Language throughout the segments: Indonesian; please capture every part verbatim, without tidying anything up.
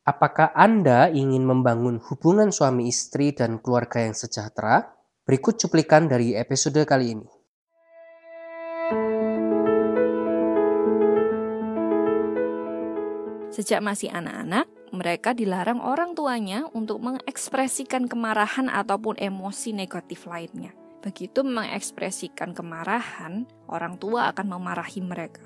Apakah Anda ingin membangun hubungan suami istri dan keluarga yang sejahtera? Berikut cuplikan dari episode kali ini. Sejak masih anak-anak, mereka dilarang orang tuanya untuk mengekspresikan kemarahan ataupun emosi negatif lainnya. Begitu mengekspresikan kemarahan, orang tua akan memarahi mereka.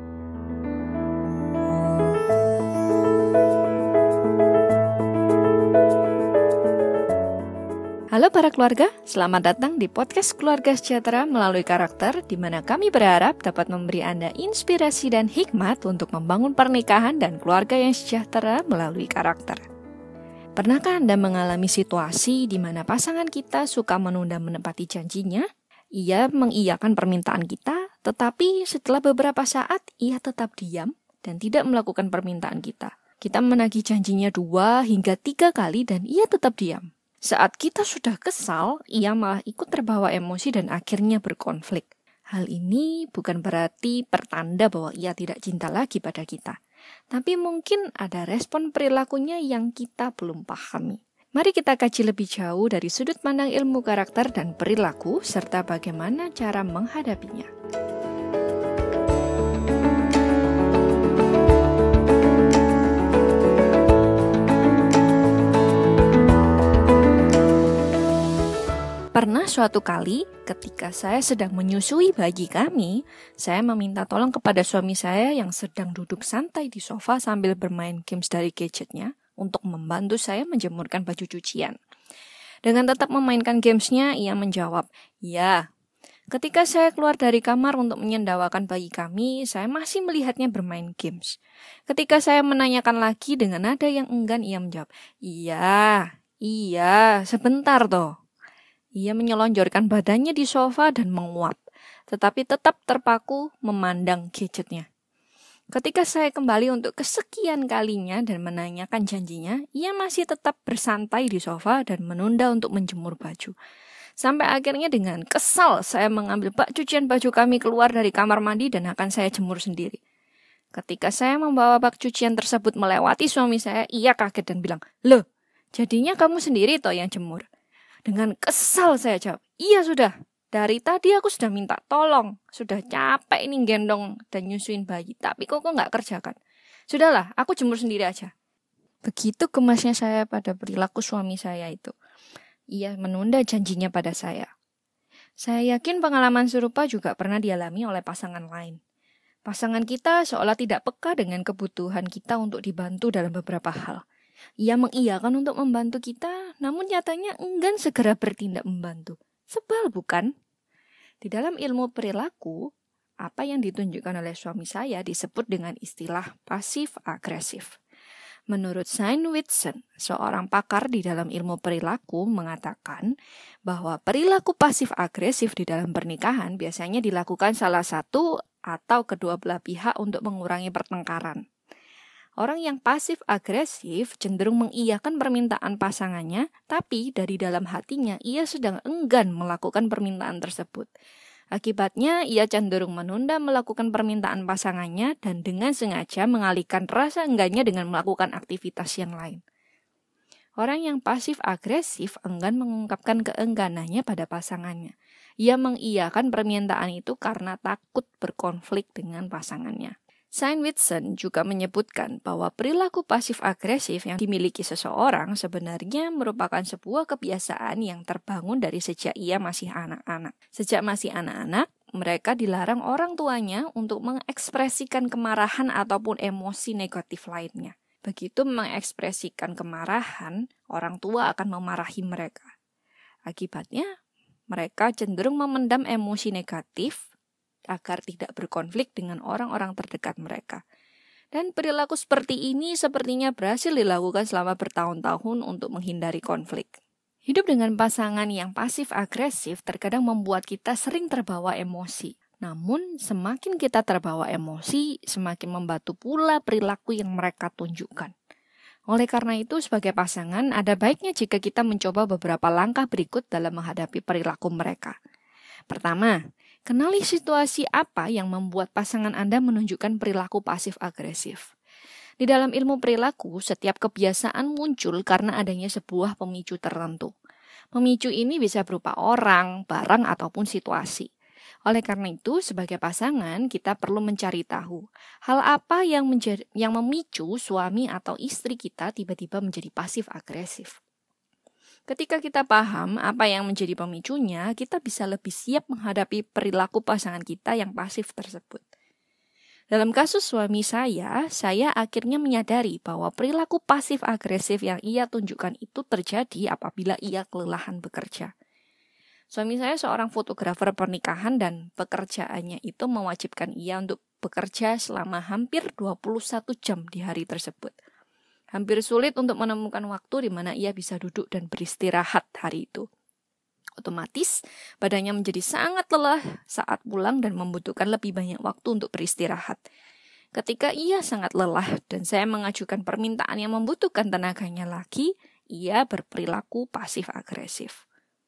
Halo para keluarga, selamat datang di podcast Keluarga Sejahtera melalui karakter, di mana kami berharap dapat memberi Anda inspirasi dan hikmat untuk membangun pernikahan dan keluarga yang sejahtera melalui karakter. Pernahkah Anda mengalami situasi di mana pasangan kita suka menunda menepati janjinya? Ia mengiyakan permintaan kita, tetapi setelah beberapa saat ia tetap diam dan tidak melakukan permintaan kita. Kita menagih janjinya dua hingga tiga kali dan ia tetap diam. Saat kita sudah kesal, ia malah ikut terbawa emosi dan akhirnya berkonflik. Hal ini bukan berarti pertanda bahwa ia tidak cinta lagi pada kita. Tapi mungkin ada respon perilakunya yang kita belum pahami. Mari kita kaji lebih jauh dari sudut pandang ilmu karakter dan perilaku, serta bagaimana cara menghadapinya. Pernah suatu kali ketika saya sedang menyusui bayi kami, saya meminta tolong kepada suami saya yang sedang duduk santai di sofa sambil bermain games dari gadgetnya untuk membantu saya menjemurkan baju cucian. Dengan tetap memainkan gamesnya, ia menjawab, "Ya." Ketika saya keluar dari kamar untuk menyendawakan bayi kami, saya masih melihatnya bermain games. Ketika saya menanyakan lagi dengan nada yang enggan, ia menjawab, "Iya, iya, sebentar toh." Ia menyelonjorkan badannya di sofa dan menguap, tetapi tetap terpaku memandang gadgetnya. Ketika saya kembali untuk kesekian kalinya dan menanyakan janjinya, ia masih tetap bersantai di sofa dan menunda untuk menjemur baju. Sampai akhirnya dengan kesal, saya mengambil bak cucian baju kami keluar dari kamar mandi dan akan saya jemur sendiri. Ketika saya membawa bak cucian tersebut melewati suami saya, ia kaget dan bilang, "Loh, jadinya kamu sendiri toh yang jemur?" Dengan kesal saya jawab, "Iya sudah, dari tadi aku sudah minta tolong, sudah capek ini gendong dan nyusuin bayi, tapi kok kok nggak kerjakan. Sudahlah, aku jemur sendiri aja." Begitu gemasnya saya pada perilaku suami saya itu. Ia menunda janjinya pada saya. Saya yakin pengalaman serupa juga pernah dialami oleh pasangan lain. Pasangan kita seolah tidak peka dengan kebutuhan kita untuk dibantu dalam beberapa hal. Ia mengiyakan untuk membantu kita, namun nyatanya enggan segera bertindak membantu. Sebal bukan? Di dalam ilmu perilaku, apa yang ditunjukkan oleh suami saya disebut dengan istilah pasif agresif. Menurut Shane Whitson, seorang pakar di dalam ilmu perilaku, mengatakan bahwa perilaku pasif agresif di dalam pernikahan biasanya dilakukan salah satu atau kedua belah pihak untuk mengurangi pertengkaran. Orang yang pasif agresif cenderung mengiyakan permintaan pasangannya, tapi dari dalam hatinya ia sedang enggan melakukan permintaan tersebut. Akibatnya ia cenderung menunda melakukan permintaan pasangannya dan dengan sengaja mengalihkan rasa enggannya dengan melakukan aktivitas yang lain. Orang yang pasif agresif enggan mengungkapkan keengganannya pada pasangannya. Ia mengiyakan permintaan itu karena takut berkonflik dengan pasangannya. Shane Whitson juga menyebutkan bahwa perilaku pasif-agresif yang dimiliki seseorang sebenarnya merupakan sebuah kebiasaan yang terbangun dari sejak ia masih anak-anak. Sejak masih anak-anak, mereka dilarang orang tuanya untuk mengekspresikan kemarahan ataupun emosi negatif lainnya. Begitu mengekspresikan kemarahan, orang tua akan memarahi mereka. Akibatnya, mereka cenderung memendam emosi negatif agar tidak berkonflik dengan orang-orang terdekat mereka. Dan perilaku seperti ini sepertinya berhasil dilakukan selama bertahun-tahun untuk menghindari konflik. Hidup dengan pasangan yang pasif-agresif terkadang membuat kita sering terbawa emosi. Namun, semakin kita terbawa emosi, semakin membatu pula perilaku yang mereka tunjukkan. Oleh karena itu, sebagai pasangan, ada baiknya jika kita mencoba beberapa langkah berikut dalam menghadapi perilaku mereka. Pertama, kenali situasi apa yang membuat pasangan Anda menunjukkan perilaku pasif-agresif. Di dalam ilmu perilaku, setiap kebiasaan muncul karena adanya sebuah pemicu tertentu. Pemicu ini bisa berupa orang, barang, ataupun situasi. Oleh karena itu, sebagai pasangan, kita perlu mencari tahu hal apa yang menjadi, yang memicu suami atau istri kita tiba-tiba menjadi pasif agresif. Ketika kita paham apa yang menjadi pemicunya, kita bisa lebih siap menghadapi perilaku pasangan kita yang pasif tersebut. Dalam kasus suami saya, saya akhirnya menyadari bahwa perilaku pasif agresif yang ia tunjukkan itu terjadi apabila ia kelelahan bekerja. Suami saya seorang fotografer pernikahan dan pekerjaannya itu mewajibkan ia untuk bekerja selama hampir dua puluh satu jam di hari tersebut. Hampir sulit untuk menemukan waktu di mana ia bisa duduk dan beristirahat hari itu. Otomatis, badannya menjadi sangat lelah saat pulang dan membutuhkan lebih banyak waktu untuk beristirahat. Ketika ia sangat lelah dan saya mengajukan permintaan yang membutuhkan tenaganya lagi, ia berperilaku pasif agresif.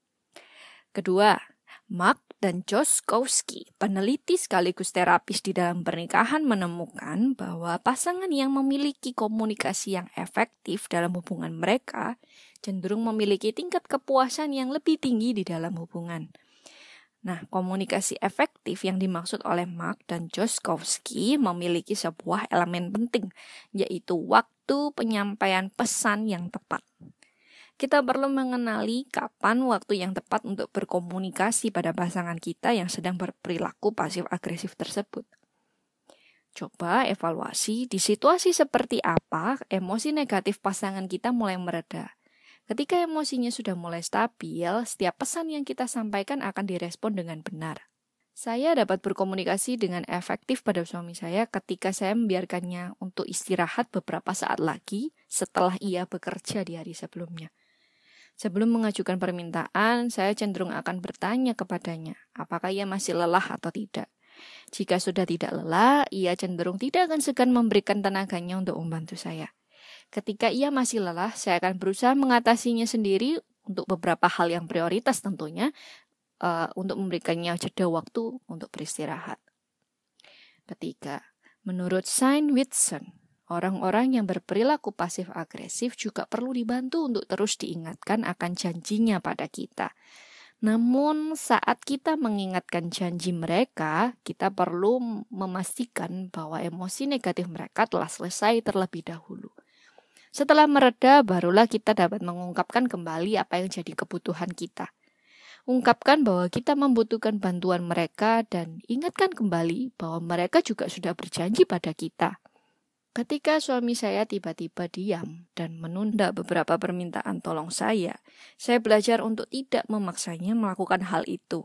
Kedua, Mark dan Joskowski, peneliti sekaligus terapis di dalam pernikahan, menemukan bahwa pasangan yang memiliki komunikasi yang efektif dalam hubungan mereka cenderung memiliki tingkat kepuasan yang lebih tinggi di dalam hubungan. Nah, komunikasi efektif yang dimaksud oleh Mark dan Joskowski memiliki sebuah elemen penting, yaitu waktu penyampaian pesan yang tepat. Kita perlu mengenali kapan waktu yang tepat untuk berkomunikasi pada pasangan kita yang sedang berperilaku pasif-agresif tersebut. Coba evaluasi di situasi seperti apa emosi negatif pasangan kita mulai mereda. Ketika emosinya sudah mulai stabil, setiap pesan yang kita sampaikan akan direspon dengan benar. Saya dapat berkomunikasi dengan efektif pada suami saya ketika saya membiarkannya untuk istirahat beberapa saat lagi setelah ia bekerja di hari sebelumnya. Sebelum mengajukan permintaan, saya cenderung akan bertanya kepadanya, apakah ia masih lelah atau tidak. Jika sudah tidak lelah, ia cenderung tidak akan segan memberikan tenaganya untuk membantu saya. Ketika ia masih lelah, saya akan berusaha mengatasinya sendiri untuk beberapa hal yang prioritas tentunya, uh, untuk memberikannya jeda waktu untuk beristirahat. Ketiga, menurut Shane Whitson, orang-orang yang berperilaku pasif-agresif juga perlu dibantu untuk terus diingatkan akan janjinya pada kita. Namun saat kita mengingatkan janji mereka, kita perlu memastikan bahwa emosi negatif mereka telah selesai terlebih dahulu. Setelah mereda, barulah kita dapat mengungkapkan kembali apa yang jadi kebutuhan kita. Ungkapkan bahwa kita membutuhkan bantuan mereka dan ingatkan kembali bahwa mereka juga sudah berjanji pada kita. Ketika suami saya tiba-tiba diam dan menunda beberapa permintaan tolong saya, saya belajar untuk tidak memaksanya melakukan hal itu.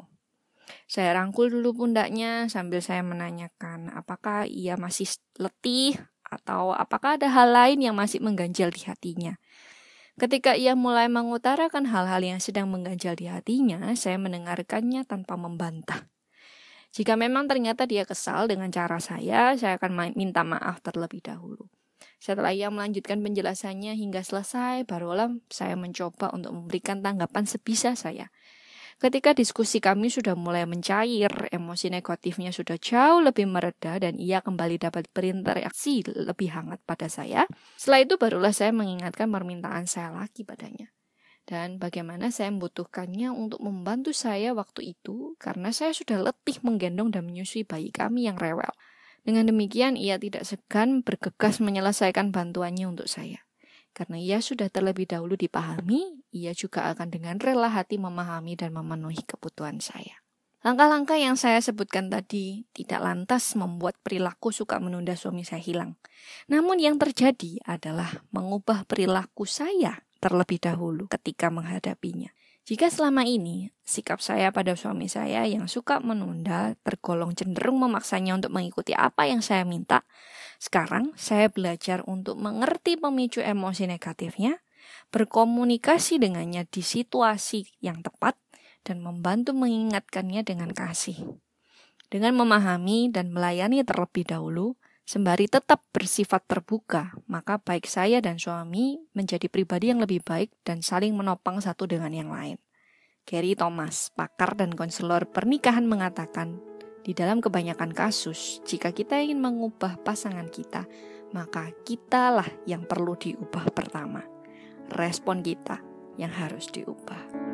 Saya rangkul dulu pundaknya sambil saya menanyakan apakah ia masih letih atau apakah ada hal lain yang masih mengganjal di hatinya. Ketika ia mulai mengutarakan hal-hal yang sedang mengganjal di hatinya, saya mendengarkannya tanpa membantah. Jika memang ternyata dia kesal dengan cara saya, saya akan minta maaf terlebih dahulu. Setelah ia melanjutkan penjelasannya hingga selesai, barulah saya mencoba untuk memberikan tanggapan sebisa saya. Ketika diskusi kami sudah mulai mencair, emosi negatifnya sudah jauh lebih mereda dan ia kembali dapat berinteraksi lebih hangat pada saya. Setelah itu barulah saya mengingatkan permintaan saya lagi padanya. Dan bagaimana saya membutuhkannya untuk membantu saya waktu itu karena saya sudah letih menggendong dan menyusui bayi kami yang rewel. Dengan demikian ia tidak segan bergegas menyelesaikan bantuannya untuk saya. Karena ia sudah terlebih dahulu dipahami, ia juga akan dengan rela hati memahami dan memenuhi kebutuhan saya. Langkah-langkah yang saya sebutkan tadi tidak lantas membuat perilaku suka menunda suami saya hilang. Namun yang terjadi adalah mengubah perilaku saya terlebih dahulu ketika menghadapinya. Jika selama ini sikap saya pada suami saya yang suka menunda tergolong cenderung memaksanya untuk mengikuti apa yang saya minta, sekarang saya belajar untuk mengerti pemicu emosi negatifnya, berkomunikasi dengannya di situasi yang tepat, dan membantu mengingatkannya dengan kasih. Dengan memahami dan melayani terlebih dahulu, sembari tetap bersifat terbuka, maka baik saya dan suami menjadi pribadi yang lebih baik dan saling menopang satu dengan yang lain. Gary Thomas, pakar dan konselor pernikahan mengatakan, di dalam kebanyakan kasus, jika kita ingin mengubah pasangan kita, maka kitalah yang perlu diubah pertama. Respon kita yang harus diubah.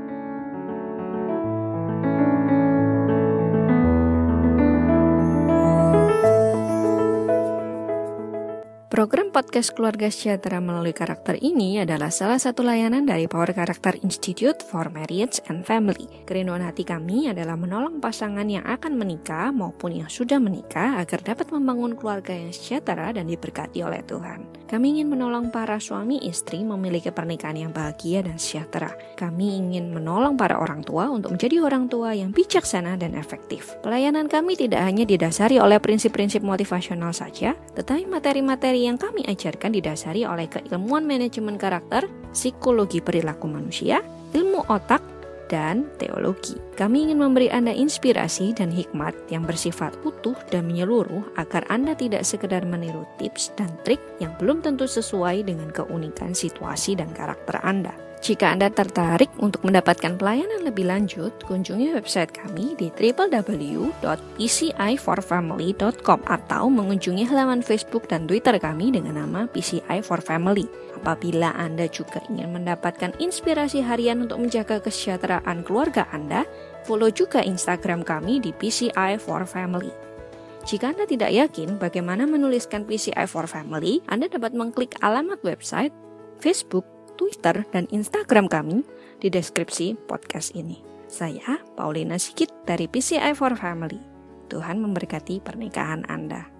Program podcast Keluarga Sejahtera melalui karakter ini adalah salah satu layanan dari Power Character Institute for Marriage and Family. Kerinduan hati kami adalah menolong pasangan yang akan menikah maupun yang sudah menikah agar dapat membangun keluarga yang sejahtera dan diberkati oleh Tuhan. Kami ingin menolong para suami istri memiliki pernikahan yang bahagia dan sejahtera. Kami ingin menolong para orang tua untuk menjadi orang tua yang bijaksana dan efektif. Pelayanan kami tidak hanya didasari oleh prinsip-prinsip motivasional saja, tetapi materi-materi yang kami ajarkan didasari oleh keilmuan manajemen karakter, psikologi perilaku manusia, ilmu otak, dan teologi. Kami ingin memberi Anda inspirasi dan hikmat yang bersifat utuh dan menyeluruh agar Anda tidak sekedar meniru tips dan trik yang belum tentu sesuai dengan keunikan situasi dan karakter Anda. Jika Anda tertarik untuk mendapatkan pelayanan lebih lanjut, kunjungi website kami di w w w dot p c i for family dot com atau mengunjungi halaman Facebook dan Twitter kami dengan nama P C I for Family. Apabila Anda juga ingin mendapatkan inspirasi harian untuk menjaga kesejahteraan keluarga Anda, follow juga Instagram kami di P C I for Family. Jika Anda tidak yakin bagaimana menuliskan P C I for Family, Anda dapat mengklik alamat website, Facebook, Twitter, dan Instagram kami di deskripsi podcast ini. Saya, Paulina Sigit dari P C I for Family. Tuhan memberkati pernikahan Anda.